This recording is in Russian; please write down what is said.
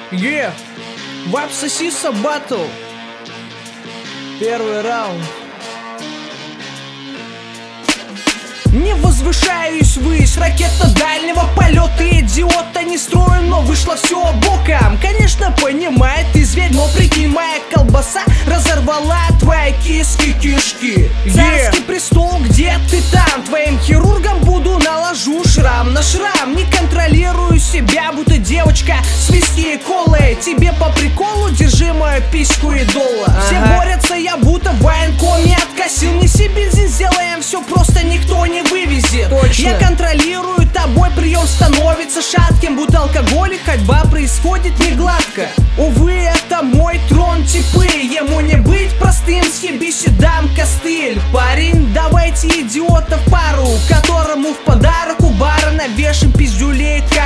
Вайп сосиса батл. Первый раунд. Не возвышаюсь ввысь, ракета дальнего полета. Идиота не строю, но вышло все боком. Конечно, понимает ты зверь, но прикинь, моя колбаса разорвала твои кишки. Царский престол, где ты там? Твоим хирургом буду, наложу шрам на шрам. Не контролирую себя, будто девочка с виски и колой. Тебе по приколу держи мою письку и доллар. Все борются, я будто в военкоме откосил. Неси бензин, сделаем все просто, никто не вывезет. Точно. Я контролирую тобой, прием становится шатким, будто алкоголик, ходьба происходит не гладко. Увы, это мой трон, типы, ему не быть простым, съебись и дам костыль. Парень, давайте идиота в пару, которому в подарок у бара навешаем пиздюлей